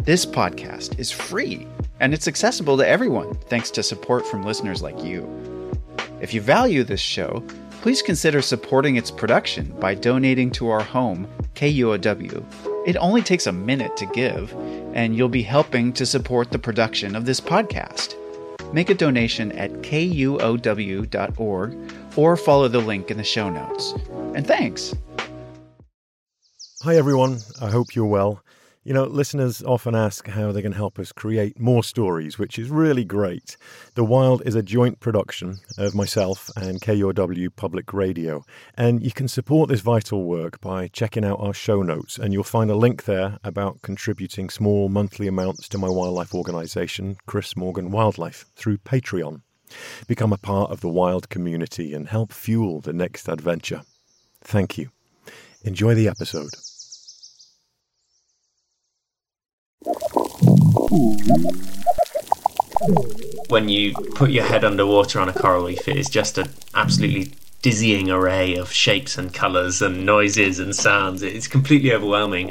This podcast is free, and it's accessible to everyone thanks to support from listeners like you. If you value this show, please consider supporting its production by donating to our home, KUOW. It only takes a minute to give, and you'll be helping to support the production of this podcast. Make a donation at kuow.org or follow the link in the show notes. And thanks! Hi everyone, I hope you're well. You know, listeners often ask how they can help us create more stories, which is really great. The Wild is a joint production of myself and KUOW Public Radio, and you can support this vital work by checking out our show notes, and you'll find a link there about contributing small monthly amounts to my wildlife organisation, Chris Morgan Wildlife, through Patreon. Become a part of the Wild community and help fuel the next adventure. Thank you. Enjoy the episode. When you put your head underwater on a coral reef, it is just an absolutely dizzying array of shapes and colours and noises and sounds. It's completely overwhelming.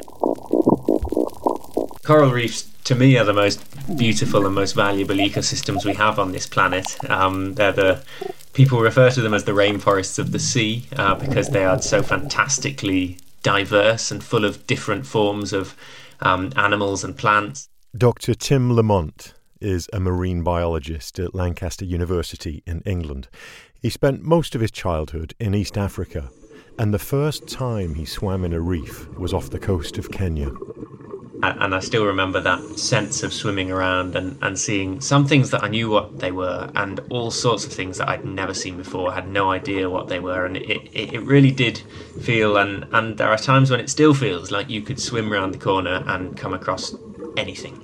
Coral reefs, to me, are the most beautiful and most valuable ecosystems we have on this planet. People refer to them as the rainforests of the sea because they are so fantastically diverse and full of different forms of animals and plants. Dr. Tim Lamont is a marine biologist at Lancaster University in England. He spent most of his childhood in East Africa, and the first time he swam in a reef was off the coast of Kenya. And I still remember that sense of swimming around and seeing some things that I knew what they were, and all sorts of things that I'd never seen before, had no idea what they were. And it really did feel, and there are times when it still feels like you could swim around the corner and come across anything.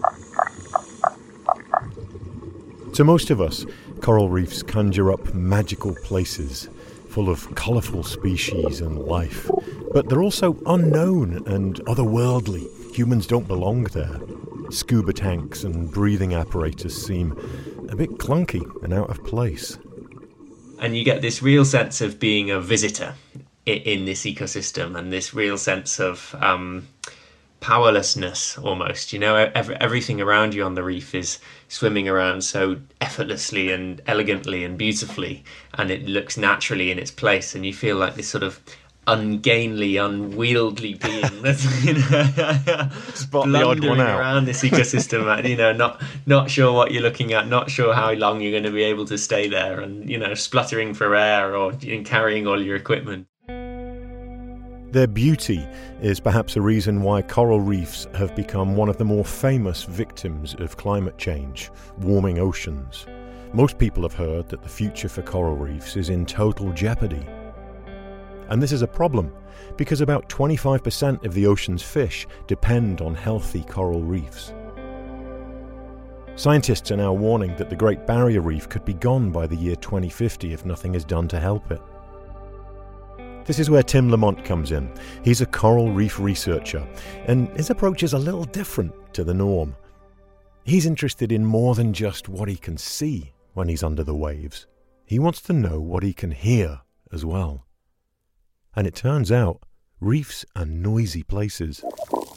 To most of us, coral reefs conjure up magical places full of colourful species and life. But they're also unknown and otherworldly. Humans don't belong there. Scuba tanks and breathing apparatus seem a bit clunky and out of place. And you get this real sense of being a visitor in this ecosystem, and this real sense of powerlessness almost. You know, everything around you on the reef is swimming around so effortlessly and elegantly and beautifully, and it looks naturally in its place, and you feel like this sort of ungainly, unwieldy being that's blundering around this ecosystem, not sure what you're looking at, not sure how long you're going to be able to stay there, and spluttering for air or carrying all your equipment. Their beauty is perhaps a reason why coral reefs have become one of the more famous victims of climate change, warming oceans. Most people have heard that the future for coral reefs is in total jeopardy. And this is a problem, because about 25% of the ocean's fish depend on healthy coral reefs. Scientists are now warning that the Great Barrier Reef could be gone by the year 2050 if nothing is done to help it. This is where Tim Lamont comes in. He's a coral reef researcher, and his approach is a little different to the norm. He's interested in more than just what he can see when he's under the waves. He wants to know what he can hear as well. And it turns out, reefs are noisy places.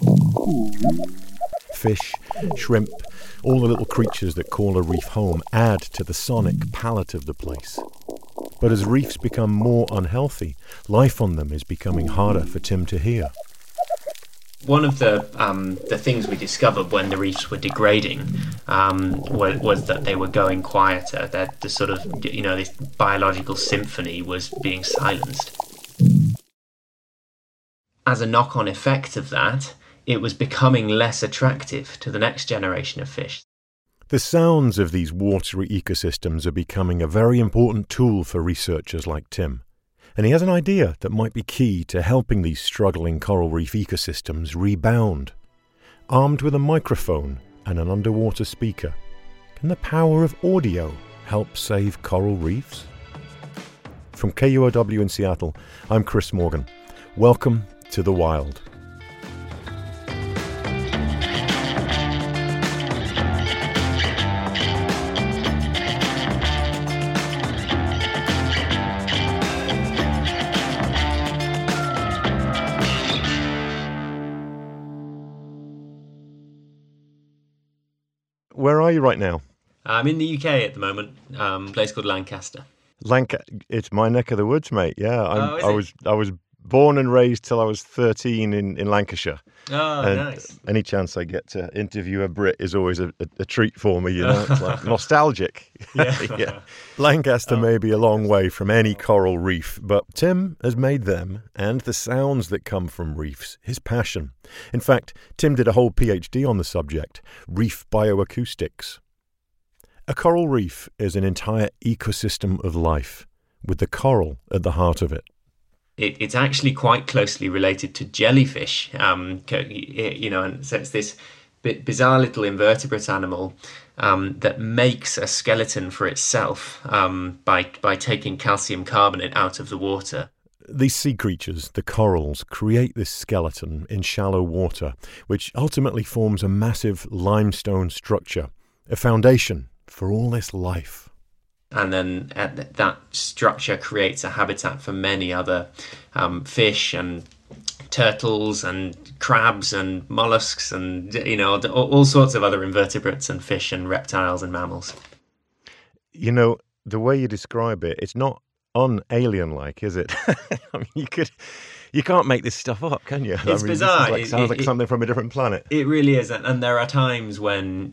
Fish, shrimp, all the little creatures that call a reef home add to the sonic palette of the place. But as reefs become more unhealthy, life on them is becoming harder for Tim to hear. One of the things we discovered when the reefs were degrading was that they were going quieter. That the sort of this biological symphony was being silenced. As a knock-on effect of that, it was becoming less attractive to the next generation of fish. The sounds of these watery ecosystems are becoming a very important tool for researchers like Tim. And he has an idea that might be key to helping these struggling coral reef ecosystems rebound. Armed with a microphone and an underwater speaker, can the power of audio help save coral reefs? From KUOW in Seattle, I'm Chris Morgan. Welcome to The Wild. where are you right now? I'm in the UK at the moment, a place called Lancaster. It's my neck of the woods, mate. Yeah, I was born and raised till I was 13 in Lancashire. Oh, and nice. Any chance I get to interview a Brit is always a treat for me, you know. It's like nostalgic. Yeah. Lancaster may be a long way from any coral reef, but Tim has made them and the sounds that come from reefs his passion. In fact, Tim did a whole PhD on the subject, reef bioacoustics. A coral reef is an entire ecosystem of life, with the coral at the heart of it. It's actually quite closely related to jellyfish, and so it's this bizarre little invertebrate animal that makes a skeleton for itself by taking calcium carbonate out of the water. These sea creatures, the corals, create this skeleton in shallow water, which ultimately forms a massive limestone structure, a foundation for all this life. And then that structure creates a habitat for many other fish and turtles and crabs and mollusks and, all sorts of other invertebrates and fish and reptiles and mammals. You know, the way you describe it, it's not un-alien-like, is it? I mean, you can't make this stuff up, can you? It's bizarre. It sounds like something from a different planet. It really is, and there are times when,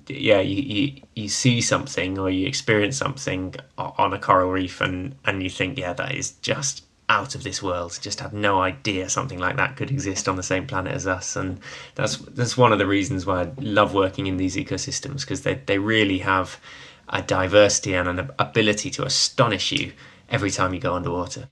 you see something or you experience something on a coral reef, and you think, that is just out of this world. Just had no idea something like that could exist on the same planet as us, and that's one of the reasons why I love working in these ecosystems, because they really have a diversity and an ability to astonish you every time you go underwater.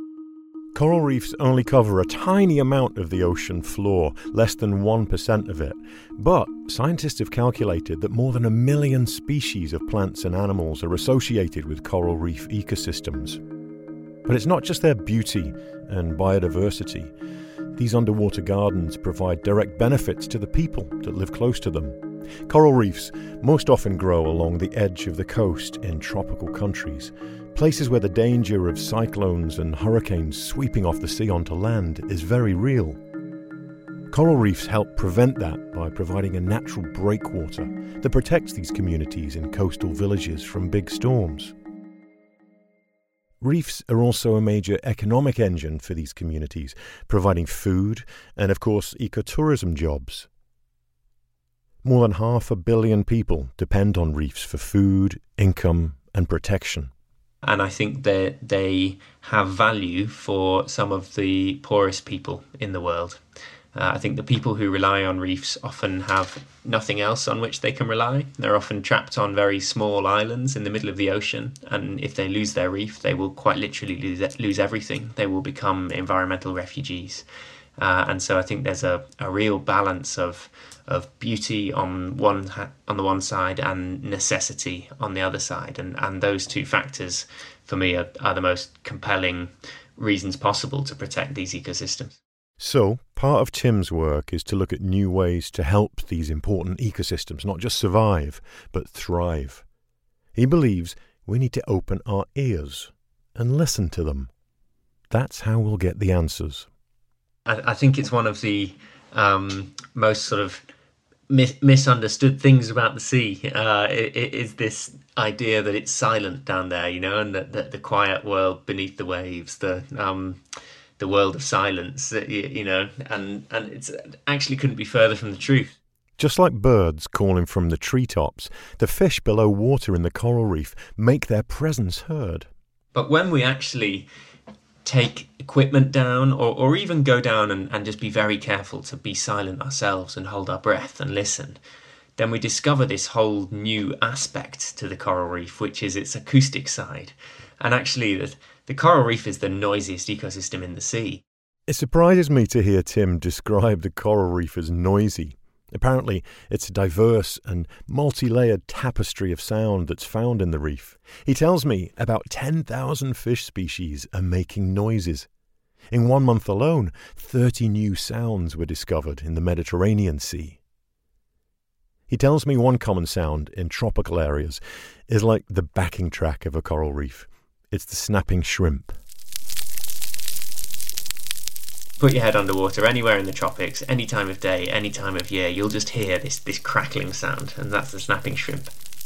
Coral reefs only cover a tiny amount of the ocean floor, less than 1% of it. But scientists have calculated that more than 1 million species of plants and animals are associated with coral reef ecosystems. But it's not just their beauty and biodiversity. These underwater gardens provide direct benefits to the people that live close to them. Coral reefs most often grow along the edge of the coast in tropical countries, places where the danger of cyclones and hurricanes sweeping off the sea onto land is very real. Coral reefs help prevent that by providing a natural breakwater that protects these communities in coastal villages from big storms. Reefs are also a major economic engine for these communities, providing food and, of course, ecotourism jobs. More than 500 million people depend on reefs for food, income, and protection. And I think that they have value for some of the poorest people in the world. I think the people who rely on reefs often have nothing else on which they can rely. They're often trapped on very small islands in the middle of the ocean, and if they lose their reef, they will quite literally lose everything. They will become environmental refugees. And so I think there's a real balance of beauty on the one side and necessity on the other side, and those two factors for me are the most compelling reasons possible to protect these ecosystems. So, part of Tim's work is to look at new ways to help these important ecosystems not just survive, but thrive. He believes we need to open our ears and listen to them. That's how we'll get the answers. I think it's one of the most sort of misunderstood things about the sea. It is this idea that it's silent down there, and that the quiet world beneath the waves, the world of silence, and it's actually couldn't be further from the truth. Just like birds calling from the treetops, the fish below water in the coral reef make their presence heard. But when we actually take equipment down or even go down and just be very careful to be silent ourselves and hold our breath and listen, then we discover this whole new aspect to the coral reef, which is its acoustic side. And actually, the coral reef is the noisiest ecosystem in the sea. It surprises me to hear Tim describe the coral reef as noisy. Apparently, it's a diverse and multi-layered tapestry of sound that's found in the reef. He tells me about 10,000 fish species are making noises. In 1 month alone, 30 new sounds were discovered in the Mediterranean Sea. He tells me one common sound in tropical areas is like the backing track of a coral reef. It's the snapping shrimp. Put your head underwater anywhere in the tropics, any time of day, any time of year, you'll just hear this crackling sound, and that's the snapping shrimp.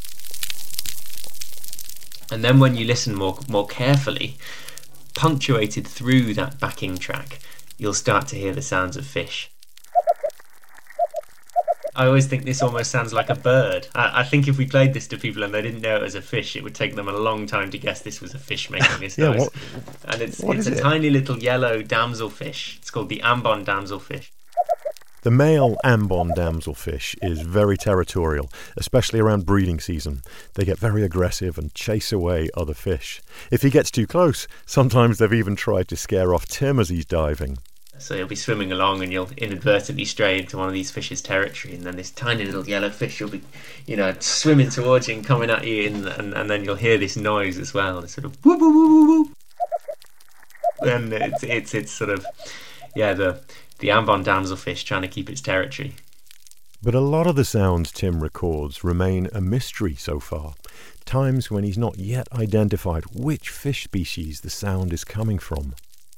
And then when you listen more carefully, punctuated through that backing track, you'll start to hear the sounds of fish. I always think this almost sounds like a bird. I think if we played this to people and they didn't know it was a fish, it would take them a long time to guess this was a fish making this noise. And it's a tiny little yellow damselfish. It's called the Ambon damselfish. The male Ambon damselfish is very territorial, especially around breeding season. They get very aggressive and chase away other fish. If he gets too close, sometimes they've even tried to scare off Tim as he's diving. So you'll be swimming along and you'll inadvertently stray into one of these fish's territory, and then this tiny little yellow fish will be, swimming towards you and coming at you, and then you'll hear this noise as well, this sort of whoop whoop whoop whoop. And it's sort of, the Ambon damselfish trying to keep its territory. But a lot of the sounds Tim records remain a mystery so far. Times when he's not yet identified which fish species the sound is coming from.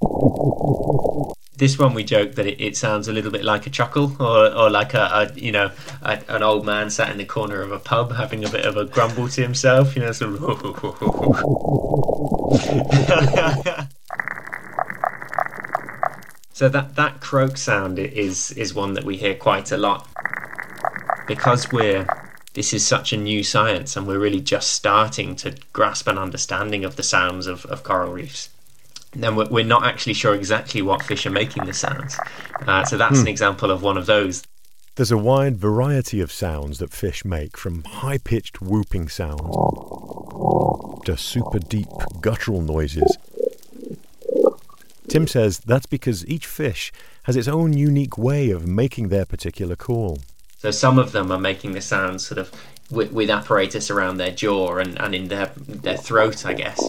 This one we joke that it sounds a little bit like a chuckle, or like an old man sat in the corner of a pub having a bit of a grumble to himself, sort of. So that croak sound is one that we hear quite a lot, because this is such a new science and we're really just starting to grasp an understanding of the sounds of coral reefs. Then we're not actually sure exactly what fish are making the sounds. So that's an example of one of those. There's a wide variety of sounds that fish make, from high-pitched whooping sounds to super deep guttural noises. Tim says that's because each fish has its own unique way of making their particular call. So some of them are making the sounds sort of with apparatus around their jaw and in their throat, I guess.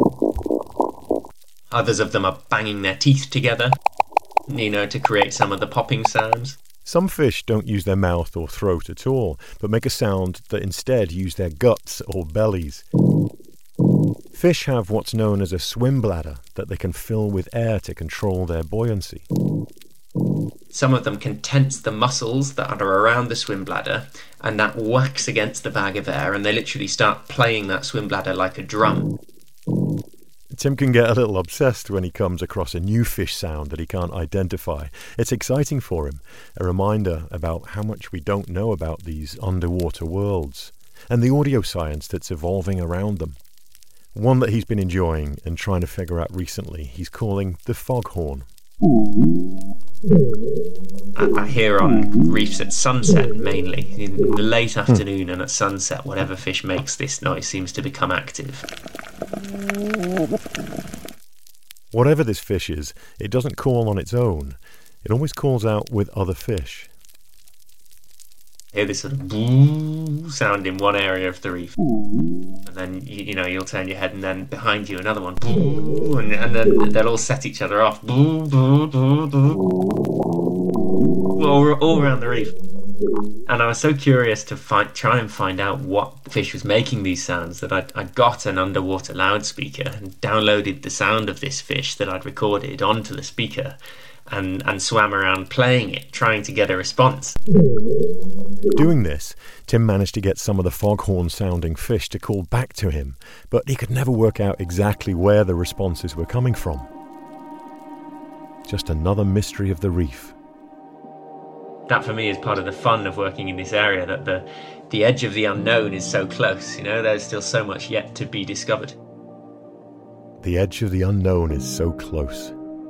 Others of them are banging their teeth together, to create some of the popping sounds. Some fish don't use their mouth or throat at all, but make a sound that instead use their guts or bellies. Fish have what's known as a swim bladder that they can fill with air to control their buoyancy. Some of them can tense the muscles that are around the swim bladder, and that whacks against the bag of air, and they literally start playing that swim bladder like a drum. Tim can get a little obsessed when he comes across a new fish sound that he can't identify. It's exciting for him, a reminder about how much we don't know about these underwater worlds, and the audio science that's evolving around them. One that he's been enjoying and trying to figure out recently, he's calling the foghorn. I hear on reefs at sunset mainly. In the late afternoon and at sunset, whatever fish makes this noise seems to become active. Whatever this fish is, it doesn't call on its own. It always calls out with other fish. Hear this sort of boo sound in one area of the reef, and then you'll turn your head, and then behind you another one, boo, and then they'll all set each other off, boo, boo, boo, boo, all around the reef. And I was so curious to try and find out what fish was making these sounds that I got an underwater loudspeaker and downloaded the sound of this fish that I'd recorded onto the speaker, and swam around playing it, trying to get a response. Doing this, Tim managed to get some of the foghorn-sounding fish to call back to him, but he could never work out exactly where the responses were coming from. Just another mystery of the reef. That for me is part of the fun of working in this area, that the edge of the unknown is so close. There's still so much yet to be discovered. The edge of the unknown is so close.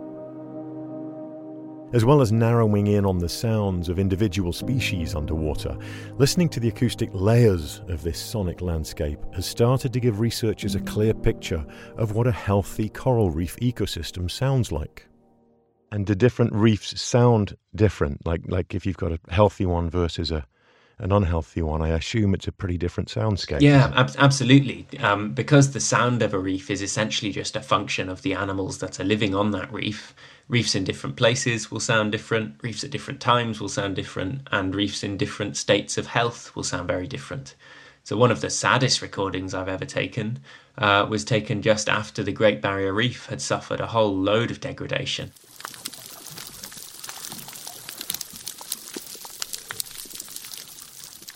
As well as narrowing in on the sounds of individual species underwater, listening to the acoustic layers of this sonic landscape has started to give researchers a clear picture of what a healthy coral reef ecosystem sounds like. And do different reefs sound different? Like if you've got a healthy one versus an unhealthy one, I assume it's a pretty different soundscape. Yeah, absolutely. Because the sound of a reef is essentially just a function of the animals that are living on that reef. Reefs in different places will sound different, reefs at different times will sound different, and reefs in different states of health will sound very different. So one of the saddest recordings I've ever taken was taken just after the Great Barrier Reef had suffered a whole load of degradation.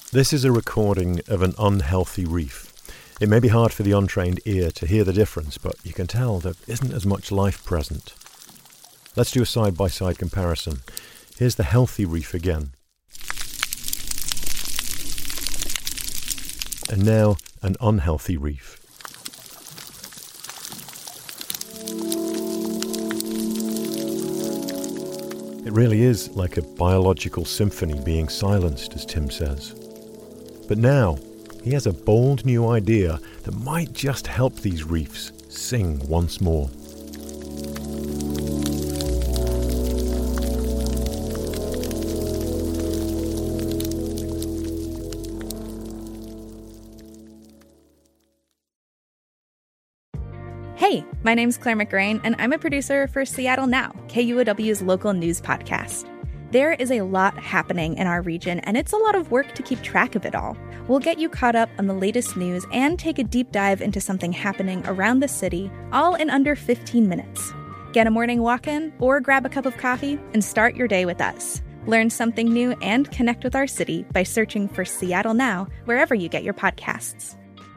This is a recording of an unhealthy reef. It may be hard for the untrained ear to hear the difference, but you can tell there isn't as much life present. Let's do a side-by-side comparison. Here's the healthy reef again. And now an unhealthy reef. It really is like a biological symphony being silenced, as Tim says. But now, he has a bold new idea that might just help these reefs sing once more. Hey, my name's Claire McGrain, and I'm a producer for Seattle Now, KUOW's local news podcast. There is a lot happening in our region, and it's a lot of work to keep track of it all. We'll get you caught up on the latest news and take a deep dive into something happening around the city, all in under 15 minutes. Get a morning walk in or grab a cup of coffee and start your day with us. Learn something new and connect with our city by searching for Seattle Now wherever you get your podcasts.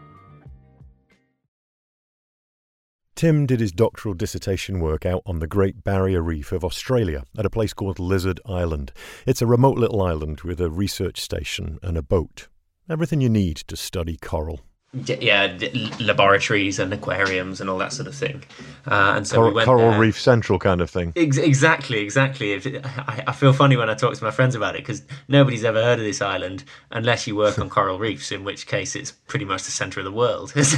Tim did his doctoral dissertation work out on the Great Barrier Reef of Australia at a place called Lizard Island. It's a remote little island with a research station and a boat. Everything you need to study coral. Yeah, laboratories and aquariums and all that sort of thing. And so we went Coral there. Reef Central kind of thing. Exactly. I feel funny when I talk to my friends about it because nobody's ever heard of this island unless you work on coral reefs, in which case it's pretty much the centre of the world. It's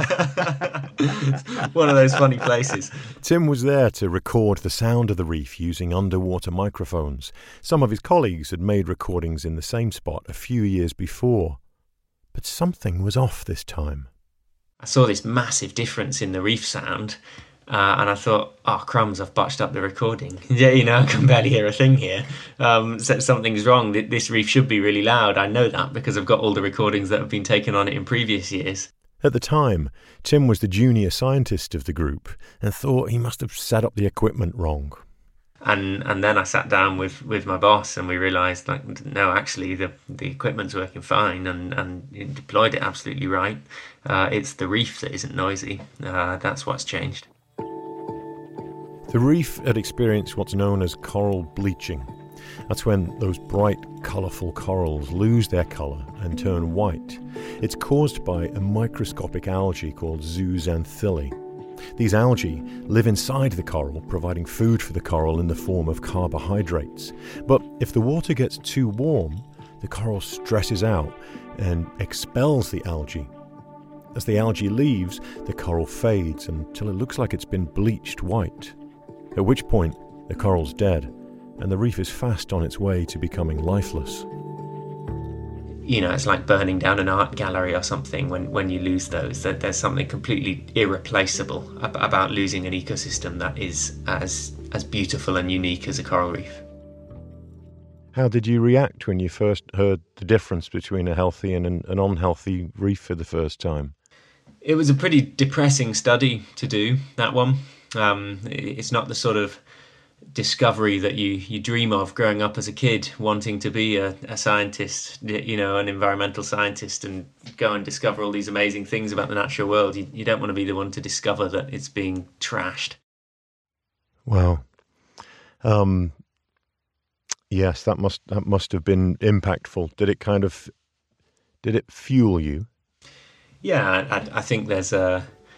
one of those funny places. Tim was there to record the sound of the reef using underwater microphones. Some of his colleagues had made recordings in the same spot a few years before. But something was off this time. I saw this massive difference in the reef sound, and I thought, oh, crumbs, I've botched up the recording. Yeah, I can barely hear a thing here. So something's wrong. This reef should be really loud. I know that because I've got all the recordings that have been taken on it in previous years. At the time, Tim was the junior scientist of the group and thought he must have set up the equipment wrong. And then I sat down with my boss and we realised, no, actually the equipment's working fine and you deployed it absolutely right. It's the reef that isn't noisy. That's what's changed. The reef had experienced what's known as coral bleaching. That's when those bright, colourful corals lose their colour and turn white. It's caused by a microscopic algae called zooxanthellae. These algae live inside the coral, providing food for the coral in the form of carbohydrates. But if the water gets too warm, the coral stresses out and expels the algae. As the algae leaves, the coral fades until it looks like it's been bleached white, at which point the coral's dead and the reef is fast on its way to becoming lifeless. It's like burning down an art gallery or something when you lose those. There's something completely irreplaceable about losing an ecosystem that is as beautiful and unique as a coral reef. How did you react when you first heard the difference between a healthy and an unhealthy reef for the first time? It was a pretty depressing study to do, that one. It's not the sort of discovery that you dream of growing up as a kid, wanting to be a scientist, an environmental scientist, and go and discover all these amazing things about the natural world. You don't want to be the one to discover that it's being trashed. Wow. Yes, that must have been impactful. Did it fuel you? Yeah, I think there's a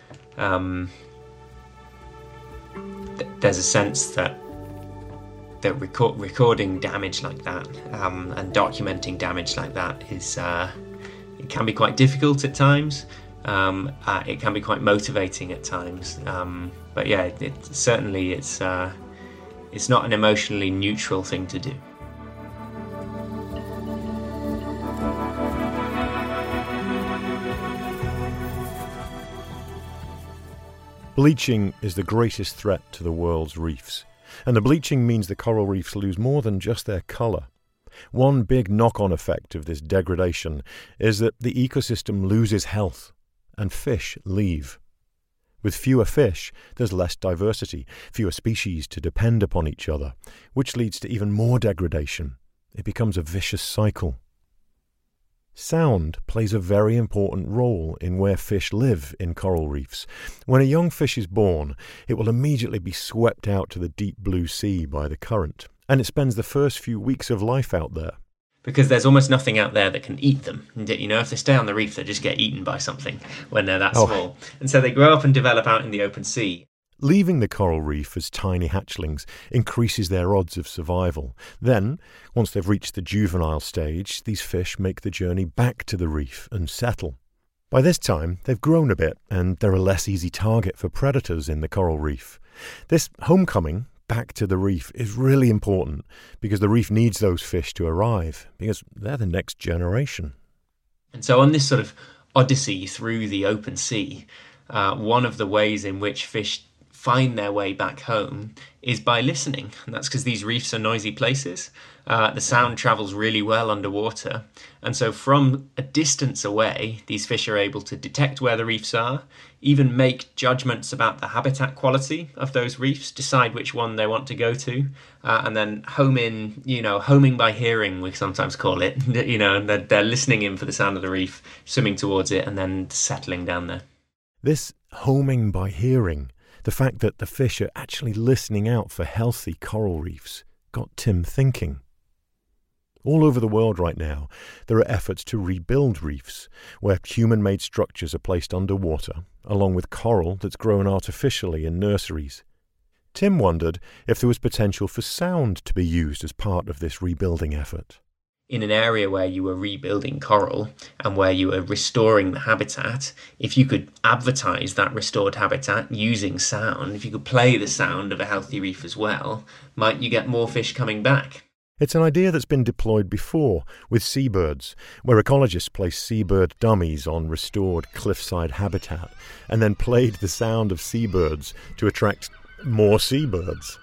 sense that recording damage like that and documenting damage like that is it can be quite difficult at times. It can be quite motivating at times. But yeah, it's not an emotionally neutral thing to do. Bleaching is the greatest threat to the world's reefs. And the bleaching means the coral reefs lose more than just their colour. One big knock-on effect of this degradation is that the ecosystem loses health, and fish leave. With fewer fish, there's less diversity, fewer species to depend upon each other, which leads to even more degradation. It becomes a vicious cycle. Sound plays a very important role in where fish live in coral reefs. When a young fish is born, it will immediately be swept out to the deep blue sea by the current, and it spends the first few weeks of life out there. Because there's almost nothing out there that can eat them. You know, if they stay on the reef, they just get eaten by something when they're that small. And so they grow up and develop out in the open sea. Leaving the coral reef as tiny hatchlings increases their odds of survival. Then, once they've reached the juvenile stage, these fish make the journey back to the reef and settle. By this time, they've grown a bit, and they're a less easy target for predators in the coral reef. This homecoming back to the reef is really important because the reef needs those fish to arrive, because they're the next generation. And so on this sort of odyssey through the open sea, one of the ways in which fish find their way back home is by listening. And that's because these reefs are noisy places. The sound travels really well underwater. And so from a distance away, these fish are able to detect where the reefs are, even make judgments about the habitat quality of those reefs, decide which one they want to go to, and then homing by hearing, we sometimes call it, and they're listening in for the sound of the reef, swimming towards it, and then settling down there. This homing by hearing, the fact that the fish are actually listening out for healthy coral reefs, got Tim thinking. All over the world right now, there are efforts to rebuild reefs, where human-made structures are placed underwater, along with coral that's grown artificially in nurseries. Tim wondered if there was potential for sound to be used as part of this rebuilding effort. In an area where you were rebuilding coral and where you were restoring the habitat, if you could advertise that restored habitat using sound, if you could play the sound of a healthy reef as well, might you get more fish coming back? It's an idea that's been deployed before with seabirds, where ecologists placed seabird dummies on restored cliffside habitat and then played the sound of seabirds to attract more seabirds.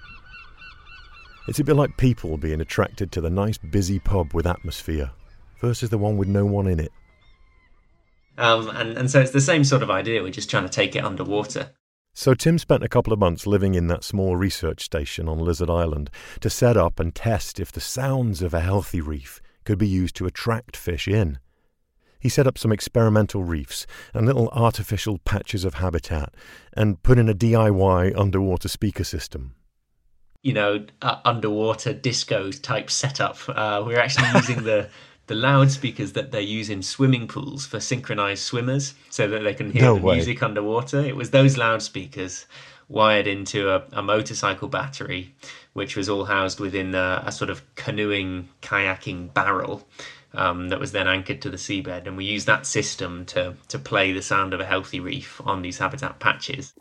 It's a bit like people being attracted to the nice busy pub with atmosphere versus the one with no one in it. And so it's the same sort of idea, we're just trying to take it underwater. So Tim spent a couple of months living in that small research station on Lizard Island to set up and test if the sounds of a healthy reef could be used to attract fish in. He set up some experimental reefs and little artificial patches of habitat and put in a DIY underwater speaker system. Underwater disco type setup. We're actually using the loudspeakers that they use in swimming pools for synchronized swimmers so that they can hear music underwater. It was those loudspeakers wired into a motorcycle battery, which was all housed within a sort of canoeing, kayaking barrel that was then anchored to the seabed. And we used that system to play the sound of a healthy reef on these habitat patches.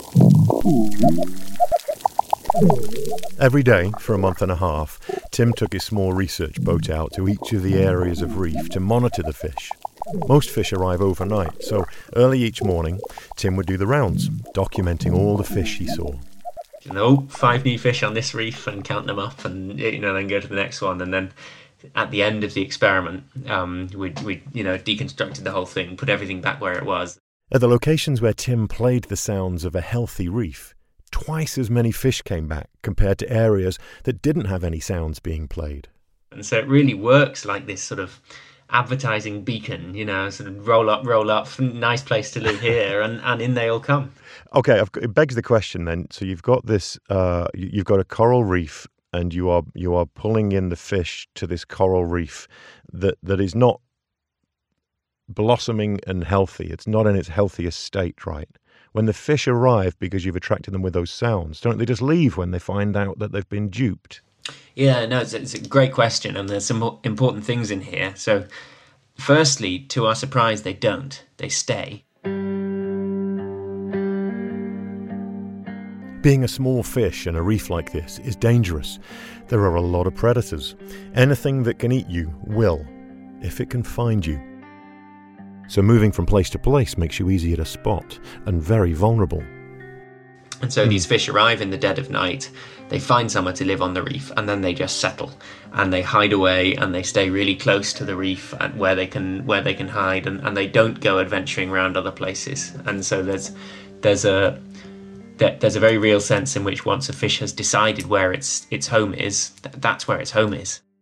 Every day for a month and a half, Tim took his small research boat out to each of the areas of reef to monitor the fish. Most fish arrive overnight, so early each morning, Tim would do the rounds, documenting all the fish he saw. 5 new fish on this reef, and count them up, and then go to the next one. And then at the end of the experiment, we deconstructed the whole thing, put everything back where it was. At the locations where Tim played the sounds of a healthy reef, twice as many fish came back compared to areas that didn't have any sounds being played. And so it really works like this sort of advertising beacon, sort of roll up, nice place to live here, and in they all come. Okay, it begs the question then. So you've got this, you've got a coral reef, and you are pulling in the fish to this coral reef that is not blossoming and healthy. It's not in its healthiest state, right? When the fish arrive because you've attracted them with those sounds, don't they just leave when they find out that they've been duped? Yeah, no, it's a great question, and there's some important things in here. So, firstly, to our surprise, they don't. They stay. Being a small fish in a reef like this is dangerous. There are a lot of predators. Anything that can eat you will, if it can find you. So moving from place to place makes you easier to spot and very vulnerable. And so these fish arrive in the dead of night, they find somewhere to live on the reef, and then they just settle. And they hide away, and they stay really close to the reef and where they can hide, and they don't go adventuring around other places. And so there's a very real sense in which once a fish has decided where its home is, that's where its home is.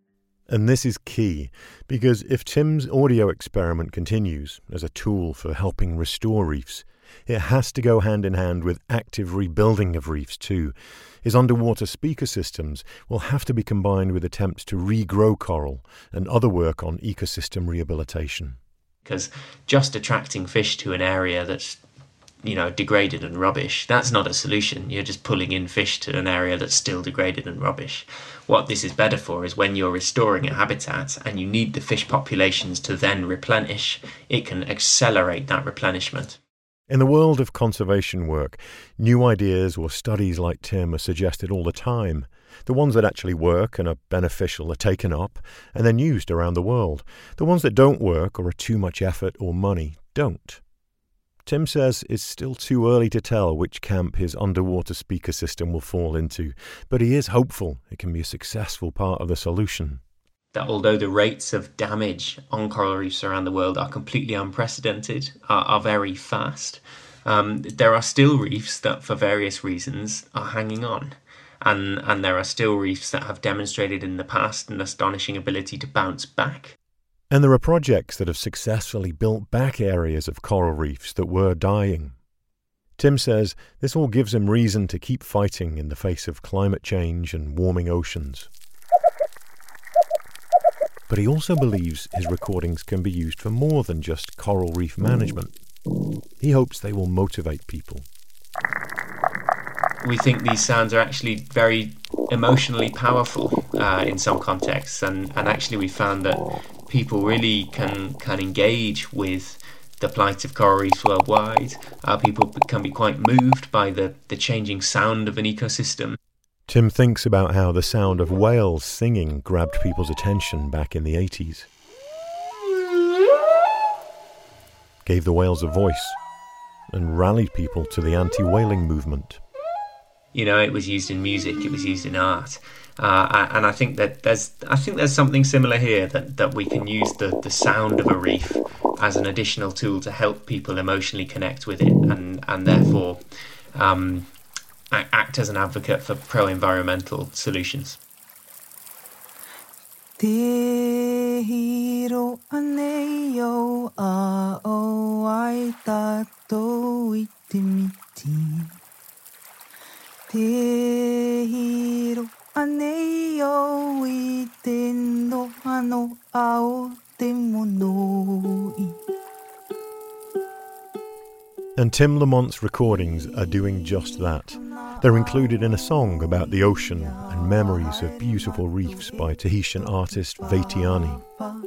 And this is key, because if Tim's audio experiment continues as a tool for helping restore reefs, it has to go hand in hand with active rebuilding of reefs too. His underwater speaker systems will have to be combined with attempts to regrow coral and other work on ecosystem rehabilitation. Because just attracting fish to an area that's, degraded and rubbish, that's not a solution. You're just pulling in fish to an area that's still degraded and rubbish. What this is better for is when you're restoring a habitat and you need the fish populations to then replenish, it can accelerate that replenishment. In the world of conservation work, new ideas or studies like Tim are suggested all the time. The ones that actually work and are beneficial are taken up and then used around the world. The ones that don't work or are too much effort or money don't. Tim says it's still too early to tell which camp his underwater speaker system will fall into, but he is hopeful it can be a successful part of the solution. That although the rates of damage on coral reefs around the world are completely unprecedented, are very fast, there are still reefs that for various reasons are hanging on. And there are still reefs that have demonstrated in the past an astonishing ability to bounce back. And there are projects that have successfully built back areas of coral reefs that were dying. Tim says this all gives him reason to keep fighting in the face of climate change and warming oceans. But he also believes his recordings can be used for more than just coral reef management. He hopes they will motivate people. We think these sounds are actually very emotionally powerful in some contexts, and actually we found that people really can engage with the plight of coral reefs worldwide. People can be quite moved by the changing sound of an ecosystem. Tim thinks about how the sound of whales singing grabbed people's attention back in the 80s. Gave the whales a voice and rallied people to the anti-whaling movement. It was used in music, it was used in art, and I think that there's something similar here, that we can use the sound of a reef as an additional tool to help people emotionally connect with it, and therefore act as an advocate for pro-environmental solutions. Te hiro aneo a o ai tatou I te miti. Te hiro aneo I te no ano ao te monoi. And Tim Lamont's recordings are doing just that. They're included in a song about the ocean and memories of beautiful reefs by Tahitian artist Veitiani.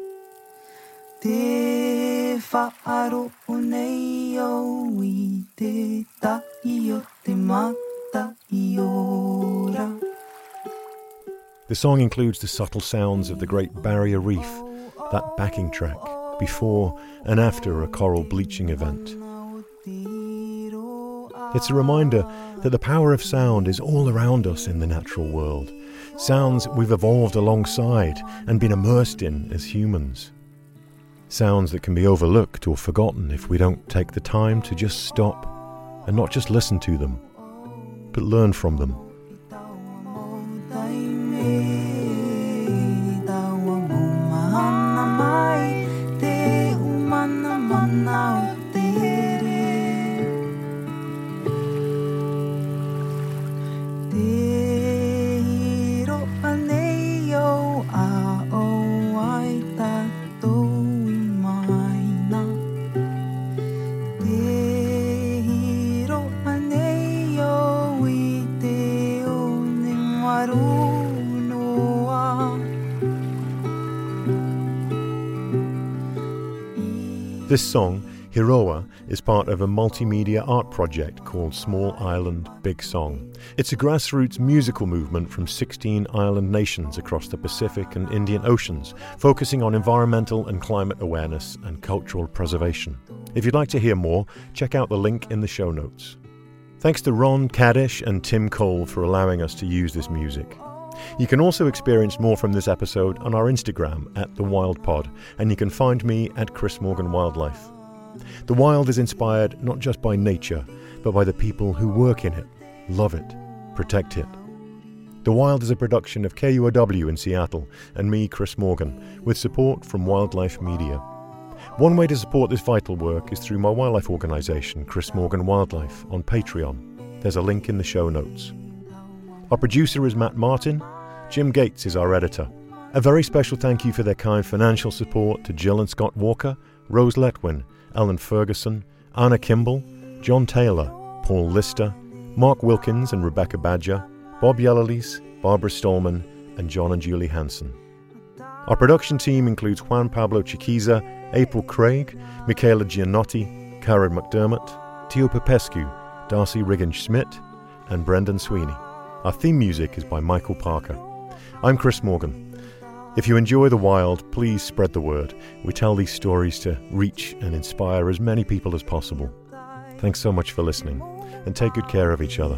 Te whaaro nei o I te tai o te mata I ora. The song includes the subtle sounds of the Great Barrier Reef, that backing track, before and after a coral bleaching event. It's a reminder that the power of sound is all around us in the natural world. Sounds we've evolved alongside and been immersed in as humans. Sounds that can be overlooked or forgotten if we don't take the time to just stop and not just listen to them, but learn from them. This song, Hiroa, is part of a multimedia art project called Small Island, Big Song. It's a grassroots musical movement from 16 island nations across the Pacific and Indian Oceans, focusing on environmental and climate awareness and cultural preservation. If you'd like to hear more, check out the link in the show notes. Thanks to Ron Kaddish and Tim Cole for allowing us to use this music. You can also experience more from this episode on our Instagram @TheWildPod, and you can find me at Chris Morgan Wildlife. The wild is inspired not just by nature, but by the people who work in it, love it, protect it. The Wild is a production of KUOW in Seattle and me, Chris Morgan, with support from Wildlife Media. One way to support this vital work is through my wildlife organisation, Chris Morgan Wildlife, on Patreon. There's a link in the show notes. Our producer is Matt Martin. Jim Gates is our editor. A very special thank you for their kind financial support to Jill and Scott Walker, Rose Letwin, Ellen Ferguson, Anna Kimball, John Taylor, Paul Lister, Mark Wilkins and Rebecca Badger, Bob Yellerlees, Barbara Stallman, and John and Julie Hansen. Our production team includes Juan Pablo Chiquiza, April Craig, Michaela Giannotti, Karen McDermott, Tio Popescu, Darcy Riggins-Schmidt, and Brendan Sweeney. Our theme music is by Michael Parker. I'm Chris Morgan. If you enjoy The Wild, please spread the word. We tell these stories to reach and inspire as many people as possible. Thanks so much for listening, and take good care of each other.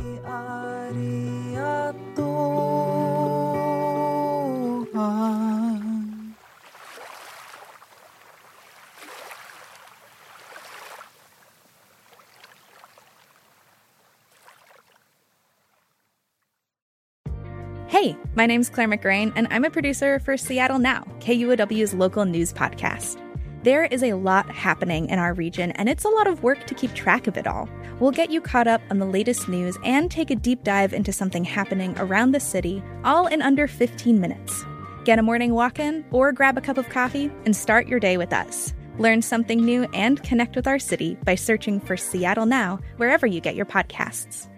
Hey, my name's Claire McGrain, and I'm a producer for Seattle Now, KUOW's local news podcast. There is a lot happening in our region, and it's a lot of work to keep track of it all. We'll get you caught up on the latest news and take a deep dive into something happening around the city, all in under 15 minutes. Get a morning walk in or grab a cup of coffee and start your day with us. Learn something new and connect with our city by searching for Seattle Now wherever you get your podcasts.